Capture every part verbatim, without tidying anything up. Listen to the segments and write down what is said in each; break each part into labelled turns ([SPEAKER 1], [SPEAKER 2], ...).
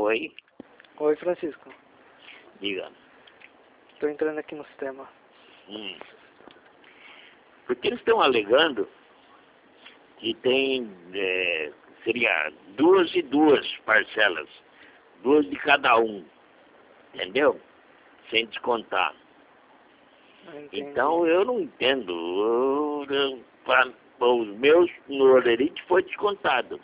[SPEAKER 1] Oi,
[SPEAKER 2] Oi, Francisco.
[SPEAKER 1] diga.
[SPEAKER 2] Estou entrando aqui no sistema.
[SPEAKER 1] Hum. Porque eles estão alegando que tem, é, seria duas e duas parcelas, duas de cada um, entendeu? Sem descontar.
[SPEAKER 2] Não entendi.
[SPEAKER 1] Então eu não entendo. Eu, eu, pra, os meus no Olerite foi descontado.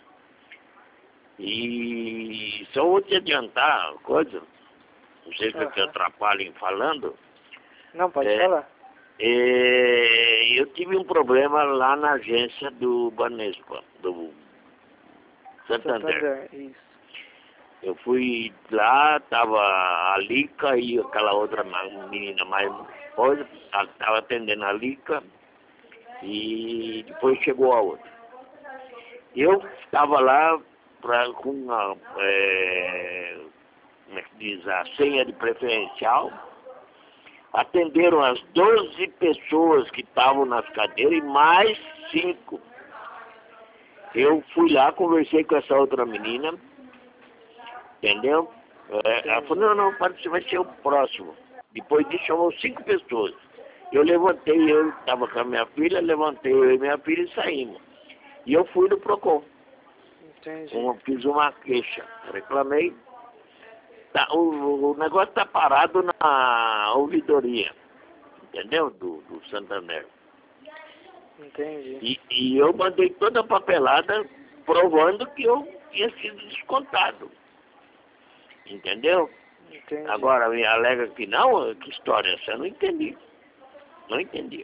[SPEAKER 1] E só vou te adiantar uma coisa, não sei se eu te
[SPEAKER 2] Aham.
[SPEAKER 1] atrapalho em falando.
[SPEAKER 2] Não, pode
[SPEAKER 1] É,
[SPEAKER 2] falar.
[SPEAKER 1] é, eu tive um problema lá na agência do Banespa, do Santander.
[SPEAKER 2] Santander, isso.
[SPEAKER 1] Eu fui lá, tava a Lica e aquela outra menina mais coisa, ela estava atendendo a Lica e depois chegou a outra. Eu estava lá pra, com a, é, como é que diz, a senha de preferencial, atenderam as doze pessoas que estavam nas cadeiras e mais cinco. Eu fui lá, conversei com essa outra menina, entendeu? É, ela falou, não, não, você vai ser o próximo. Depois disso chamou cinco pessoas. Eu levantei, eu estava com a minha filha, levantei eu e minha filha e saímos. E eu fui no Procon.
[SPEAKER 2] Entendi.
[SPEAKER 1] Eu fiz uma queixa, reclamei. Tá, o, o negócio está parado na ouvidoria, entendeu? Do, do Santander.
[SPEAKER 2] Entendi.
[SPEAKER 1] E, e eu mandei toda a papelada provando que eu tinha sido descontado. Entendeu?
[SPEAKER 2] Entendi.
[SPEAKER 1] Agora me alega que não, que história é essa? Eu não entendi. Não entendi.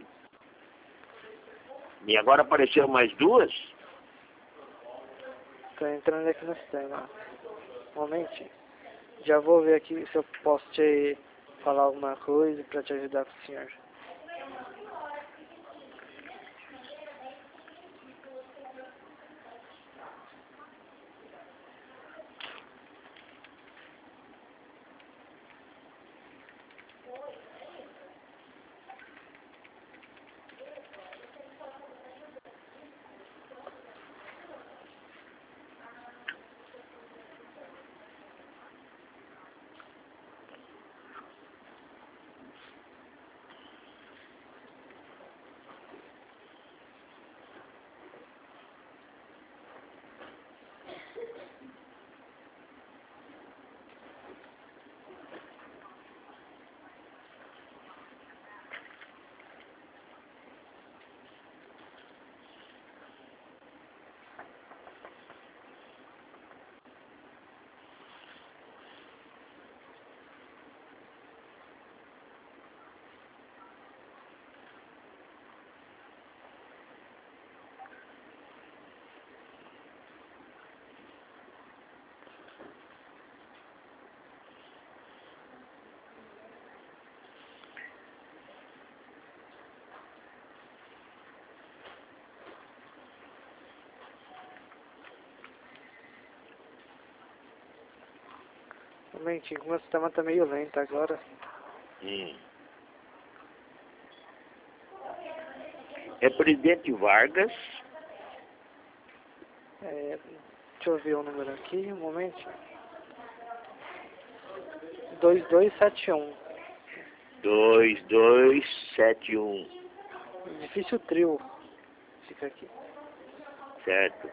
[SPEAKER 1] E agora apareceram mais duas?
[SPEAKER 2] Estou entrando aqui no sistema. Um momentinho. Já vou ver aqui se eu posso te falar alguma coisa para te ajudar com o senhor. Um momentinho, o meu sistema tá meio lento agora.
[SPEAKER 1] Hum. É Presidente Vargas.
[SPEAKER 2] É, deixa eu ver o número aqui, um momento. dois dois sete um.
[SPEAKER 1] dois dois sete um.
[SPEAKER 2] Difícil trio. Fica aqui.
[SPEAKER 1] Certo.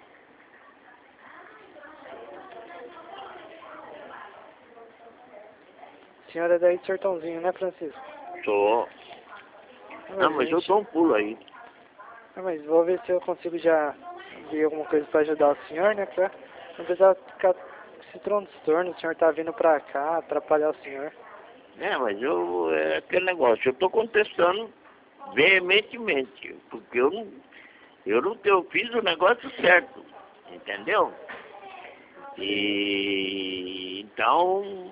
[SPEAKER 2] Senhora é daí de Sertãozinho, né, Francisco?
[SPEAKER 1] Sou. Não, mas eu
[SPEAKER 2] gente...
[SPEAKER 1] dou um pulo aí.
[SPEAKER 2] Ah, mas vou ver se eu consigo já ver alguma coisa para ajudar o senhor, né? Pra não precisar ficar com esse transtorno. O senhor tá vindo pra cá, atrapalhar o senhor.
[SPEAKER 1] É, mas eu, é aquele negócio, eu estou contestando veementemente, porque eu não, eu não eu fiz o negócio certo, entendeu? E então,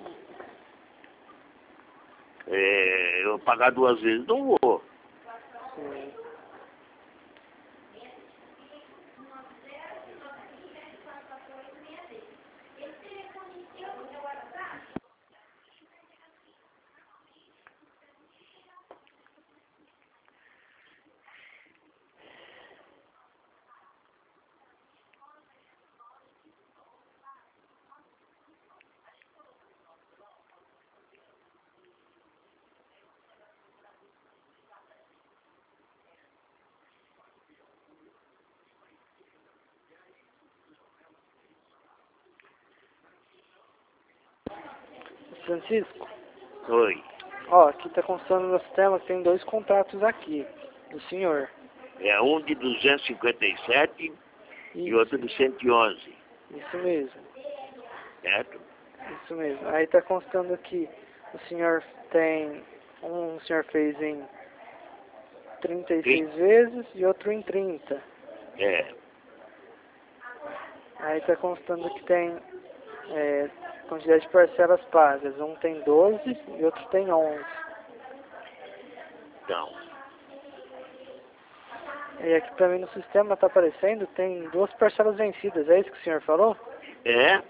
[SPEAKER 1] é, eu pagar duas vezes não vou.
[SPEAKER 2] Sim. Francisco?
[SPEAKER 1] Oi.
[SPEAKER 2] Ó, aqui tá constando no sistema que tem dois contratos aqui, do senhor.
[SPEAKER 1] É um de duzentos e cinquenta e sete
[SPEAKER 2] Isso,
[SPEAKER 1] e outro de cento e onze,
[SPEAKER 2] isso mesmo,
[SPEAKER 1] certo?
[SPEAKER 2] isso mesmo. Aí tá constando aqui, o senhor tem, um o senhor fez em trinta e seis vezes e outro em trinta.
[SPEAKER 1] É.
[SPEAKER 2] Aí tá constando que tem é, quantidade de parcelas pagas. Um tem doze e outro tem onze.
[SPEAKER 1] Então,
[SPEAKER 2] E aqui pra mim no sistema tá aparecendo, tem duas parcelas vencidas. É isso que o senhor falou?
[SPEAKER 1] é.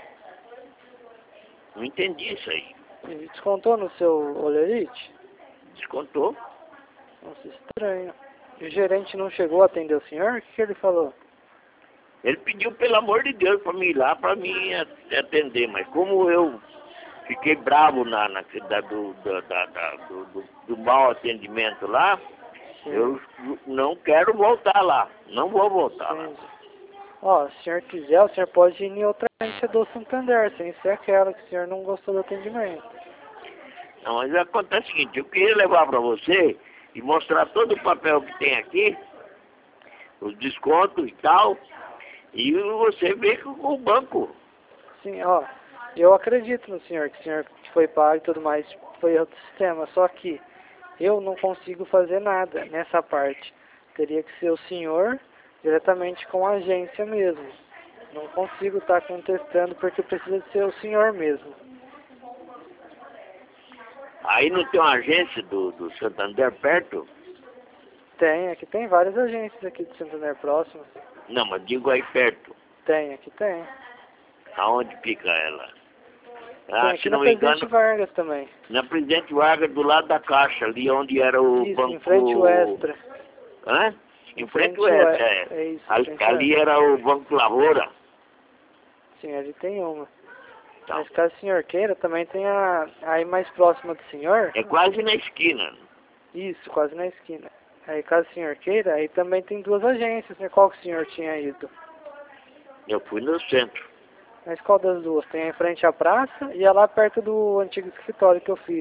[SPEAKER 1] Não entendi isso aí.
[SPEAKER 2] E descontou no seu olerite?
[SPEAKER 1] Descontou.
[SPEAKER 2] Nossa, estranho. E o gerente não chegou a atender o senhor? O que, que ele falou?
[SPEAKER 1] Ele pediu, pelo amor de Deus, para mim ir lá, para mim atender. Mas como eu fiquei bravo na, na da, do, da, da, da, do, do, do mau atendimento lá,
[SPEAKER 2] Sim.
[SPEAKER 1] eu não quero voltar lá. Não vou voltar lá.
[SPEAKER 2] Entendi. Ó, se o senhor quiser, o senhor pode ir em outra agência do Santander, sem ser aquela que o senhor não gostou do atendimento.
[SPEAKER 1] Não, mas acontece o seguinte, eu queria levar para você e mostrar todo o papel que tem aqui, os descontos e tal, e você vê com o banco.
[SPEAKER 2] Sim, ó, eu acredito no senhor, que o senhor foi pago e tudo mais, foi outro sistema, só que eu não consigo fazer nada nessa parte. Teria que ser o senhor diretamente com a agência mesmo. Não consigo estar contestando porque precisa ser o senhor mesmo.
[SPEAKER 1] Aí não tem uma agência do, do Santander perto?
[SPEAKER 2] Tem, aqui tem várias agências aqui do Santander próximo.
[SPEAKER 1] Não, mas digo aí perto.
[SPEAKER 2] Tem, aqui tem.
[SPEAKER 1] Aonde fica ela?
[SPEAKER 2] Tem
[SPEAKER 1] Ah,
[SPEAKER 2] aqui
[SPEAKER 1] se
[SPEAKER 2] na
[SPEAKER 1] não me
[SPEAKER 2] Presidente
[SPEAKER 1] engano,
[SPEAKER 2] Vargas também.
[SPEAKER 1] na Presidente Vargas, do lado da Caixa, ali onde era o
[SPEAKER 2] Isso,
[SPEAKER 1] banco...
[SPEAKER 2] em frente ao Extra.
[SPEAKER 1] Hã? Em,
[SPEAKER 2] Em
[SPEAKER 1] frente
[SPEAKER 2] frente
[SPEAKER 1] ao
[SPEAKER 2] ao
[SPEAKER 1] Extra,
[SPEAKER 2] Extra,
[SPEAKER 1] é.
[SPEAKER 2] é isso,
[SPEAKER 1] Ali,
[SPEAKER 2] frente ao
[SPEAKER 1] ali era o Banco Lavoura.
[SPEAKER 2] Sim, ali tem uma.
[SPEAKER 1] Então,
[SPEAKER 2] Mas caso o senhor queira, também tem a aí mais próxima do senhor.
[SPEAKER 1] é quase na esquina.
[SPEAKER 2] Isso, quase na esquina. Aí caso o senhor queira, aí também tem duas agências, né? Qual que o senhor tinha ido?
[SPEAKER 1] Eu fui no centro.
[SPEAKER 2] Mas qual das duas? Tem a em frente à praça e a lá perto do antigo escritório que eu fiz.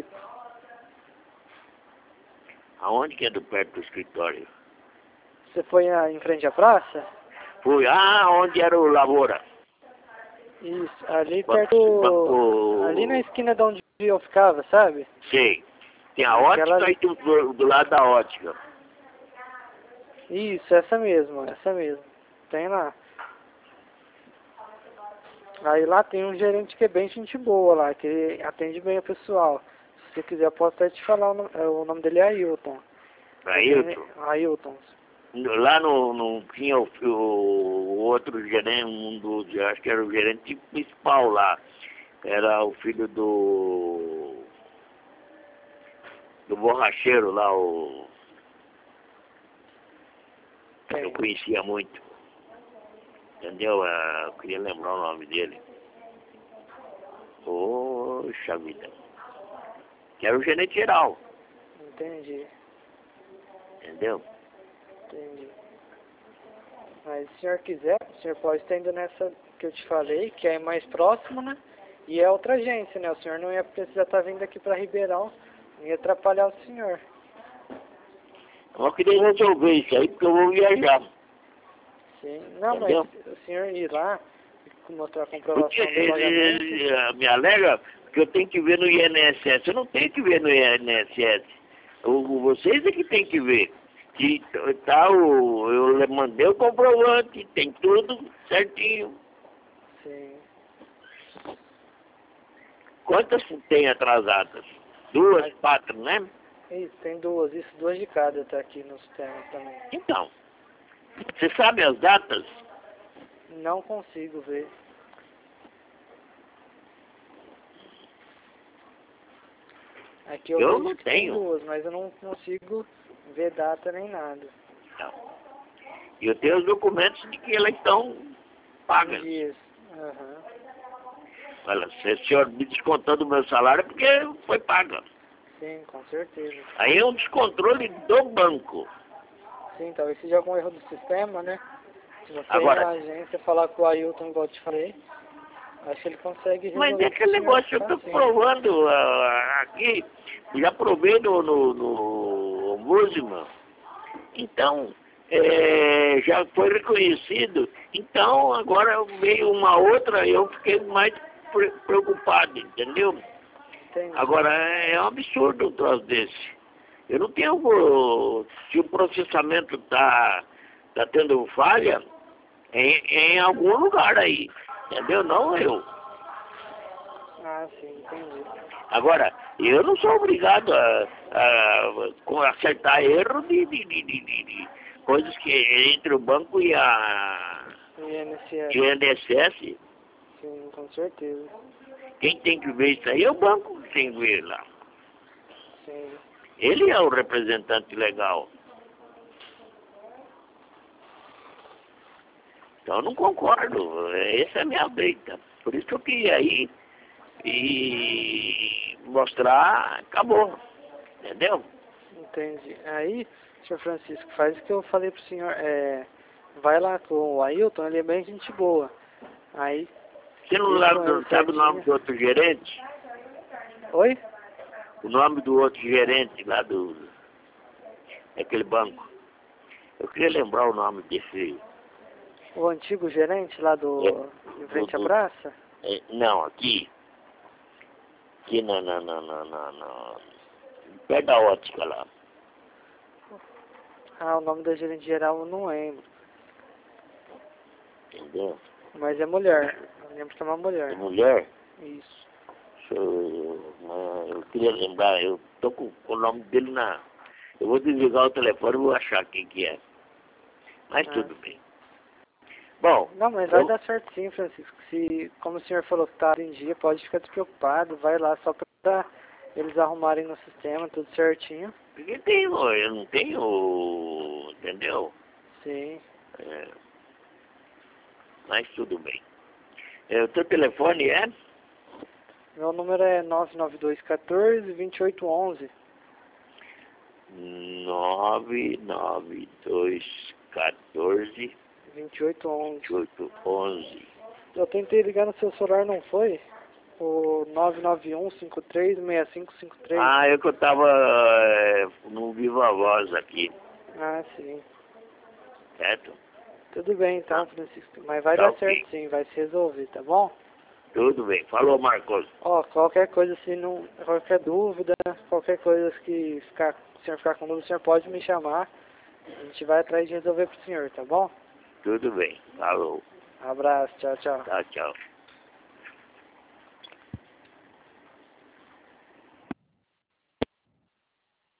[SPEAKER 1] Aonde que é do perto do escritório?
[SPEAKER 2] Você foi a, em frente à praça?
[SPEAKER 1] Fui, ah, onde era o Lavoura.
[SPEAKER 2] Isso, ali
[SPEAKER 1] Banco-
[SPEAKER 2] perto...
[SPEAKER 1] banco-
[SPEAKER 2] Ali na esquina de onde eu ficava, sabe?
[SPEAKER 1] Sei. Tem a
[SPEAKER 2] Aquela
[SPEAKER 1] ótica
[SPEAKER 2] ali.
[SPEAKER 1] e do, do, do lado da ótica.
[SPEAKER 2] Isso, essa mesmo, essa mesmo. Tem lá. Aí lá tem um gerente que é bem gente boa lá, que atende bem o pessoal. Se você quiser, eu posso até te falar, o nome, é, o nome dele é Ailton.
[SPEAKER 1] Ailton.
[SPEAKER 2] Ailton.
[SPEAKER 1] Lá no, no tinha o, o outro gerente, um dos, eu acho que era o gerente principal lá. Era o filho do do borracheiro lá, o
[SPEAKER 2] Tem.
[SPEAKER 1] eu conhecia muito. Entendeu? Ah, eu queria lembrar o nome dele. Poxa vida. Que era o gerente geral.
[SPEAKER 2] Entendi,
[SPEAKER 1] Entendeu?
[SPEAKER 2] entendi. Mas se o senhor quiser, o senhor pode estar indo nessa que eu te falei, que é mais próximo, né? E é outra agência, né? O senhor não ia precisar estar vindo aqui para Ribeirão, não ia atrapalhar o senhor.
[SPEAKER 1] Eu queria resolver isso aí porque eu vou viajar.
[SPEAKER 2] Sim. Não,
[SPEAKER 1] Entendeu?
[SPEAKER 2] mas o senhor ir lá e mostrar a comprovação
[SPEAKER 1] Porque
[SPEAKER 2] do pagamento...
[SPEAKER 1] ele, ele, me alega que eu tenho que ver no I N S S. Eu não tenho que ver no I N S S. O, vocês é que tem que ver. Que tá, o, eu mandei o comprovante, tem tudo certinho.
[SPEAKER 2] Sim.
[SPEAKER 1] Quantas tem atrasadas? Duas, quatro, né?
[SPEAKER 2] Isso, tem duas, isso, duas de cada tá aqui no sistema também.
[SPEAKER 1] Então, você sabe as datas?
[SPEAKER 2] Não consigo ver. Aqui eu,
[SPEAKER 1] Eu
[SPEAKER 2] vejo
[SPEAKER 1] não
[SPEAKER 2] que tem
[SPEAKER 1] tenho.
[SPEAKER 2] duas, mas eu não consigo ver data nem nada.
[SPEAKER 1] Não. Eu tenho os documentos de que elas estão pagas.
[SPEAKER 2] Isso. Aham.
[SPEAKER 1] Olha, se o senhor me descontou do meu salário é porque foi paga.
[SPEAKER 2] Sim, com certeza.
[SPEAKER 1] Aí é um descontrole do banco.
[SPEAKER 2] Sim, talvez seja algum erro do sistema, né? Se você
[SPEAKER 1] Agora-
[SPEAKER 2] ir na agência falar com o Ailton, igual eu te falei. Acho que ele consegue resolver.
[SPEAKER 1] Mas é aquele negócio, eu estou provando uh, aqui, já provei no, no, no Ombudsman, então é, já foi reconhecido, então agora veio uma outra, eu fiquei mais pre preocupado, entendeu?
[SPEAKER 2] Entendi.
[SPEAKER 1] Agora é um absurdo um troço desse. Eu não tenho, se o processamento está tá tendo falha, em, em algum lugar aí, entendeu? Não eu.
[SPEAKER 2] Ah, sim, entendi.
[SPEAKER 1] Agora, eu não sou obrigado a, a acertar erro de, de, de, de, de coisas que entre o banco e a
[SPEAKER 2] I N S S.
[SPEAKER 1] I N S S.
[SPEAKER 2] Sim, com certeza.
[SPEAKER 1] Quem tem que ver isso aí é o banco que tem que ver lá.
[SPEAKER 2] Sim.
[SPEAKER 1] Ele é o representante legal. Então eu não concordo. Essa é a minha briga. Por isso que eu queria ir e mostrar, acabou. Entendeu?
[SPEAKER 2] Entendi. Aí, senhor Francisco, faz o que eu falei pro senhor. É, vai lá com o Ailton, ele é bem gente boa. Aí.
[SPEAKER 1] Você não sabe, sabe o nome do outro gerente?
[SPEAKER 2] Oi?
[SPEAKER 1] O nome do outro gerente lá do daquele banco. Eu queria lembrar o nome desse.
[SPEAKER 2] O antigo gerente lá do.
[SPEAKER 1] É,
[SPEAKER 2] em frente
[SPEAKER 1] do,
[SPEAKER 2] à
[SPEAKER 1] do,
[SPEAKER 2] praça?
[SPEAKER 1] é, não, aqui. Aqui na, na, na, na, na, na perto da ótica lá.
[SPEAKER 2] Ah, o nome da gerente geral eu não lembro.
[SPEAKER 1] Entendeu?
[SPEAKER 2] Mas é mulher. Eu lembro que é uma mulher.
[SPEAKER 1] É mulher?
[SPEAKER 2] Isso.
[SPEAKER 1] Eu, eu queria lembrar, eu tô com, com o nome dele na. Eu vou desligar o telefone e vou achar quem que é. Mas
[SPEAKER 2] Ah.
[SPEAKER 1] tudo bem. Bom.
[SPEAKER 2] Não, mas vai eu... dar certo sim, Francisco. Se, como o senhor falou que tá em dia, pode ficar despreocupado. Vai lá só pra eles arrumarem no sistema, tudo certinho.
[SPEAKER 1] Porque tenho, eu não tenho. Entendeu?
[SPEAKER 2] Sim.
[SPEAKER 1] É, mas tudo bem. É, o teu telefone é?
[SPEAKER 2] Meu número é nove nove dois um quatro, dois oito um um.
[SPEAKER 1] nove nove dois um quatro,
[SPEAKER 2] vinte e oito onze.
[SPEAKER 1] vinte e oito onze.
[SPEAKER 2] Eu tentei ligar no seu celular, não foi? O nove nove um cinco três seis cinco cinco três.
[SPEAKER 1] Ah, é que eu tava é, no Viva Voz aqui.
[SPEAKER 2] Ah, sim.
[SPEAKER 1] Certo?
[SPEAKER 2] Tudo bem então, Francisco. Mas vai
[SPEAKER 1] Tá
[SPEAKER 2] dar
[SPEAKER 1] okay.
[SPEAKER 2] certo sim, vai se resolver, tá bom?
[SPEAKER 1] Tudo bem. Falou, Marcos.
[SPEAKER 2] Ó, qualquer coisa, se não, qualquer dúvida, qualquer coisa que ficar, o senhor ficar com dúvida, o senhor pode me chamar. A gente vai atrás de resolver pro senhor, tá bom?
[SPEAKER 1] Tudo bem. Falou.
[SPEAKER 2] Abraço, tchau, tchau.
[SPEAKER 1] Tchau, tchau.